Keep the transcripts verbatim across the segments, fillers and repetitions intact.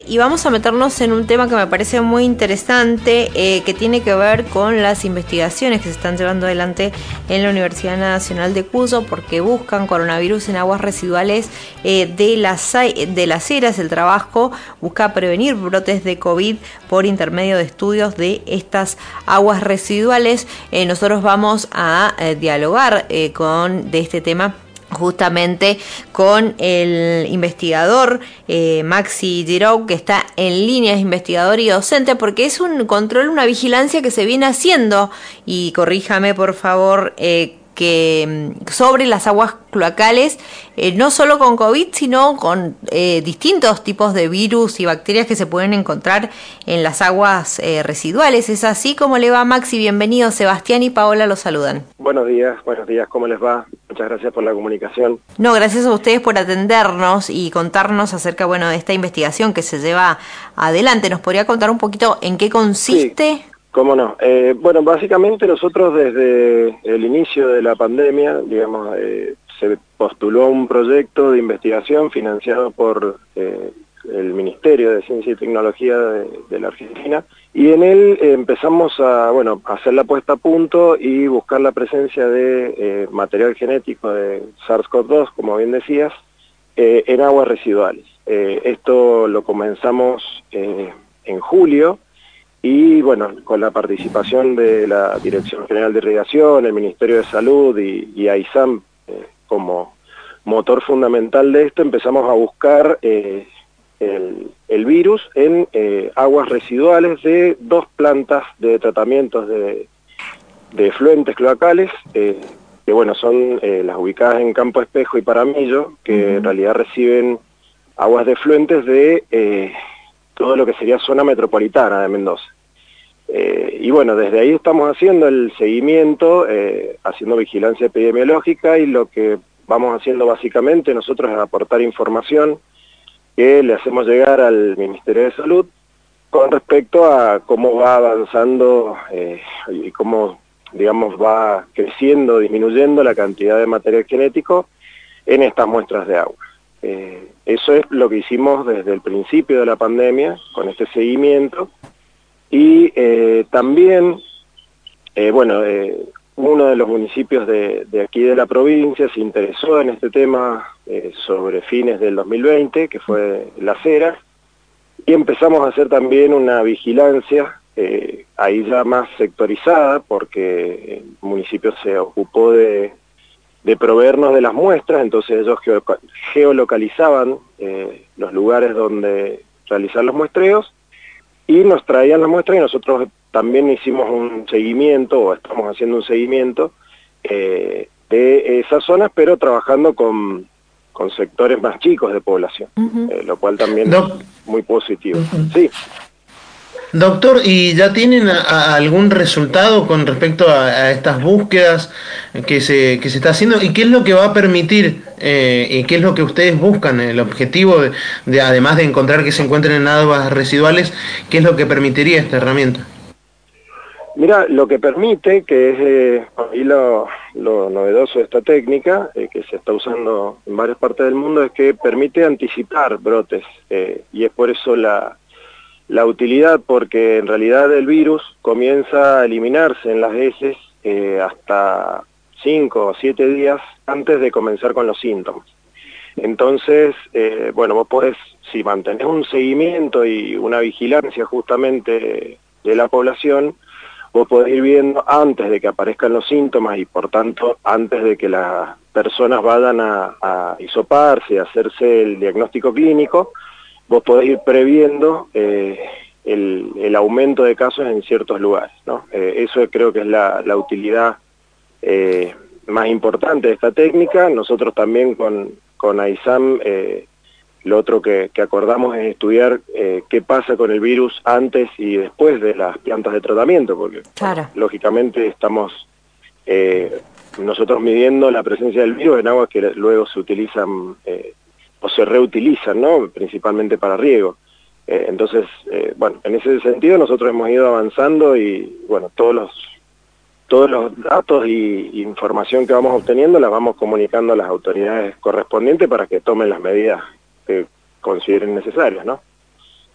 Y vamos a meternos en un tema que me parece muy interesante, eh, que tiene que ver con las investigaciones que se están llevando adelante en la Universidad Nacional de Cuyo, porque buscan coronavirus en aguas residuales eh, de, las, de las eras. El trabajo busca prevenir brotes de COVID por intermedio de estudios de estas aguas residuales. Eh, nosotros vamos a eh, dialogar eh, con de este tema justamente con el investigador eh, Maxi Giroux, que está en línea, es investigador y docente, porque es un control, una vigilancia que se viene haciendo, y corríjame por favor, eh, que sobre las aguas cloacales, eh, no solo con COVID, sino con eh, distintos tipos de virus y bacterias que se pueden encontrar en las aguas eh, residuales. ¿Es así? ¿Cómo le va, Maxi? Bienvenido. Sebastián y Paola los saludan. Buenos días, buenos días, ¿cómo les va? Muchas gracias por la comunicación. No, gracias a ustedes por atendernos y contarnos acerca, bueno, de esta investigación que se lleva adelante. ¿Nos podría contar un poquito en qué consiste? Sí. ¿Cómo no? Eh, bueno, básicamente nosotros desde el inicio de la pandemia, digamos, eh, se postuló un proyecto de investigación financiado por eh, el Ministerio de Ciencia y Tecnología de, de la Argentina, y en él eh, empezamos a, bueno, a hacer la puesta a punto y buscar la presencia de eh, material genético de SARS CoV dos, como bien decías, eh, en aguas residuales. Eh, esto lo comenzamos eh, en julio, y bueno, con la participación de la Dirección General de Irrigación, el Ministerio de Salud y, y AISAM eh, como motor fundamental de esto, empezamos a buscar eh, el, el virus en eh, aguas residuales de dos plantas de tratamientos de, de efluentes cloacales, eh, que bueno, son eh, las ubicadas en Campo Espejo y Paramillo, que uh-huh. en realidad reciben aguas de efluentes de Eh, todo lo que sería zona metropolitana de Mendoza. Eh, y bueno, desde ahí estamos haciendo el seguimiento, eh, haciendo vigilancia epidemiológica, y lo que vamos haciendo básicamente nosotros es aportar información que le hacemos llegar al Ministerio de Salud con respecto a cómo va avanzando eh, y cómo, digamos, va creciendo, disminuyendo la cantidad de material genético en estas muestras de agua. Eh, eso es lo que hicimos desde el principio de la pandemia, con este seguimiento, y eh, también, eh, bueno, eh, uno de los municipios de, de aquí de la provincia se interesó en este tema eh, sobre fines del dos mil veinte, que fue Las Heras, y empezamos a hacer también una vigilancia, eh, ahí ya más sectorizada, porque el municipio se ocupó de de proveernos de las muestras, entonces ellos geolocalizaban eh, los lugares donde realizar los muestreos y nos traían las muestras, y nosotros también hicimos un seguimiento, o estamos haciendo un seguimiento eh, de esas zonas, pero trabajando con, con sectores más chicos de población, uh-huh. eh, lo cual también no. es muy positivo. Uh-huh. Sí. Doctor, ¿y ya tienen a, a algún resultado con respecto a, a estas búsquedas que se, que se está haciendo? ¿Y qué es lo que va a permitir, eh, y qué es lo que ustedes buscan, el objetivo de, de, además de encontrar que se encuentren en aguas residuales, qué es lo que permitiría esta herramienta? Mira, lo que permite, que es eh, ahí lo, lo novedoso de esta técnica, eh, que se está usando en varias partes del mundo, es que permite anticipar brotes, eh, y es por eso la... La utilidad, porque en realidad el virus comienza a eliminarse en las heces eh, hasta cinco o siete días antes de comenzar con los síntomas. Entonces, eh, bueno, vos podés, si mantenés un seguimiento y una vigilancia justamente de la población, vos podés ir viendo antes de que aparezcan los síntomas, y por tanto antes de que las personas vayan a, a hisoparse, a hacerse el diagnóstico clínico, vos podés ir previendo eh, el, el aumento de casos en ciertos lugares, ¿no? Eh, eso creo que es la, la utilidad eh, más importante de esta técnica. Nosotros también con, con AISAM, eh, lo otro que, que acordamos es estudiar eh, qué pasa con el virus antes y después de las plantas de tratamiento, porque claro. bueno, lógicamente estamos eh, nosotros midiendo la presencia del virus en aguas que luego se utilizan eh, o se reutilizan, ¿no? Principalmente para riego. Eh, entonces, eh, bueno, en ese sentido nosotros hemos ido avanzando, y bueno, todos los todos los datos y, y información que vamos obteniendo las vamos comunicando a las autoridades correspondientes para que tomen las medidas que consideren necesarias, ¿no?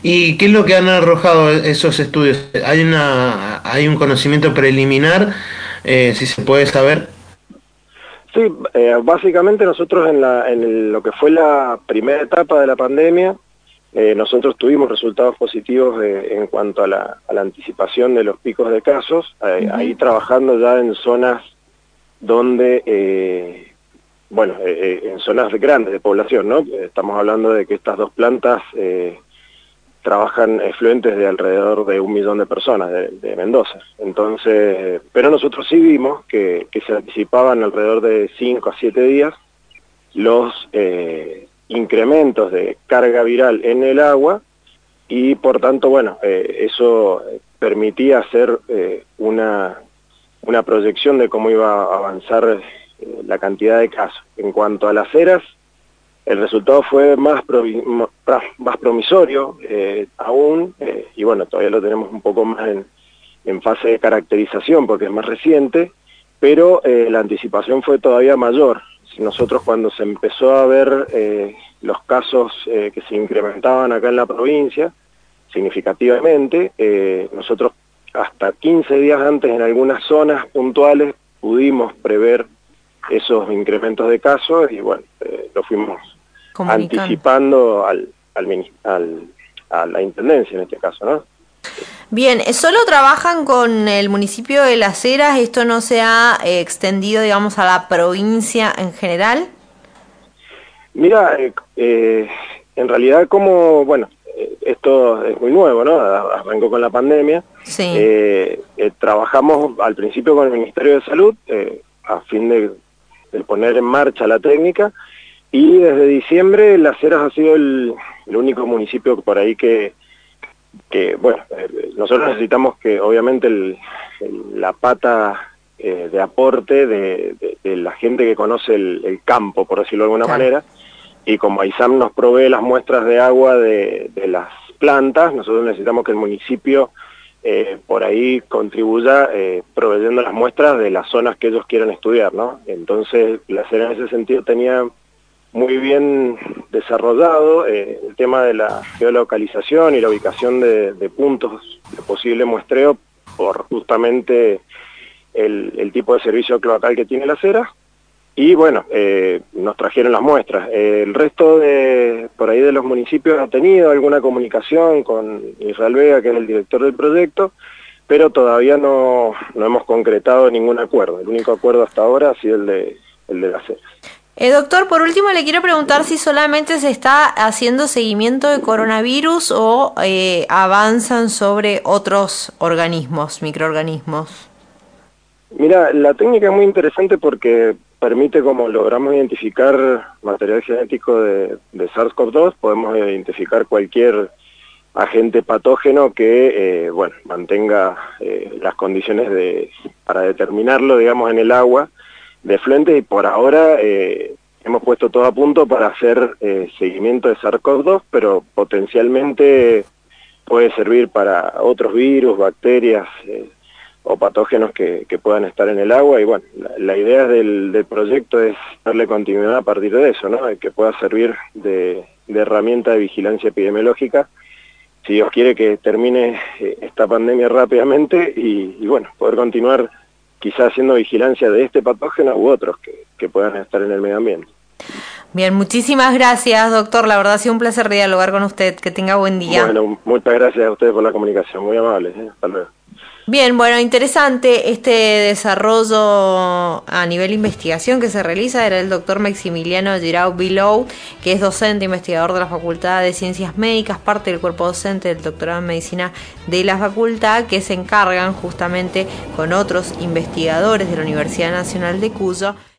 ¿Y qué es lo que han arrojado esos estudios? ¿Hay una hay un conocimiento preliminar, eh, si se puede saber? Sí, eh, básicamente nosotros en, la, en el- lo que fue la primera etapa de la pandemia, eh, nosotros tuvimos resultados positivos eh, en cuanto a la, a la anticipación de los picos de casos, eh, Uh-huh. ahí trabajando ya en zonas donde, eh, bueno, eh, eh, en zonas grandes de población, ¿no? Estamos hablando de que estas dos plantas eh, trabajan efluentes de alrededor de un millón de personas de, de Mendoza. Entonces, pero nosotros sí vimos que, que se anticipaban alrededor de cinco a siete días los eh, incrementos de carga viral en el agua y por tanto, bueno, eh, eso permitía hacer eh, una, una proyección de cómo iba a avanzar eh, la cantidad de casos. En cuanto a las eras, el resultado fue más, provi más promisorio eh, aún, eh, y bueno, todavía lo tenemos un poco más en, en fase de caracterización porque es más reciente, pero eh, la anticipación fue todavía mayor. Nosotros cuando se empezó a ver eh, los casos eh, que se incrementaban acá en la provincia, significativamente, eh, nosotros hasta quince días antes en algunas zonas puntuales pudimos prever esos incrementos de casos y bueno, eh, lo fuimos anticipando al, al, al, a la Intendencia en este caso, ¿no? Bien, ¿solo trabajan con el municipio de Las Heras? ¿Esto no se ha eh, extendido, digamos, a la provincia en general? Mira, eh, eh, en realidad como, bueno, eh, esto es muy nuevo, ¿no? Arrancó con la pandemia. Sí. Eh, eh, trabajamos al principio con el Ministerio de Salud eh, a fin de, de poner en marcha la técnica. Y desde diciembre Las Heras ha sido el, el único municipio por ahí que, que bueno, eh, nosotros necesitamos que obviamente el, el, la pata eh, de aporte de, de, de la gente que conoce el, el campo, por decirlo de alguna claro. manera, y como AISAM nos provee las muestras de agua de, de las plantas, nosotros necesitamos que el municipio eh, por ahí contribuya eh, proveyendo las muestras de las zonas que ellos quieran estudiar, ¿no? Entonces Las Heras en ese sentido tenía muy bien desarrollado eh, el tema de la geolocalización y la ubicación de, de puntos de posible muestreo por justamente el, el tipo de servicio cloacal que tiene Las Heras y bueno, eh, nos trajeron las muestras. Eh, el resto de por ahí de los municipios ha tenido alguna comunicación con Israel Vega, que es el director del proyecto, pero todavía no, no hemos concretado ningún acuerdo. El único acuerdo hasta ahora ha sido el de, el de Las Heras. Eh, doctor, por último le quiero preguntar si solamente se está haciendo seguimiento de coronavirus o eh, avanzan sobre otros organismos, microorganismos. Mira, la técnica es muy interesante porque permite, como logramos identificar material genético de, de SARS CoV dos, podemos identificar cualquier agente patógeno que, eh, bueno, mantenga eh, las condiciones de, para determinarlo, digamos, en el agua, de efluentes y por ahora eh, hemos puesto todo a punto para hacer eh, seguimiento de SARS CoV dos, pero potencialmente puede servir para otros virus, bacterias eh, o patógenos que, que puedan estar en el agua y bueno, la, la idea del, del proyecto es darle continuidad a partir de eso, ¿no? De que pueda servir de, de herramienta de vigilancia epidemiológica si Dios quiere que termine eh, esta pandemia rápidamente y, y bueno, poder continuar quizás haciendo vigilancia de este patógeno u otros que, que puedan estar en el medio ambiente. Bien, muchísimas gracias, doctor. La verdad ha sido un placer dialogar con usted. Que tenga buen día. Bueno, muchas gracias a ustedes por la comunicación. Muy amables. ¿eh? Hasta luego. Bien, bueno, interesante este desarrollo a nivel investigación que se realiza. Era el doctor Maximiliano Giraud Bilou, que es docente investigador de la Facultad de Ciencias Médicas, parte del cuerpo docente del doctorado en Medicina de la facultad, que se encargan justamente con otros investigadores de la Universidad Nacional de Cuyo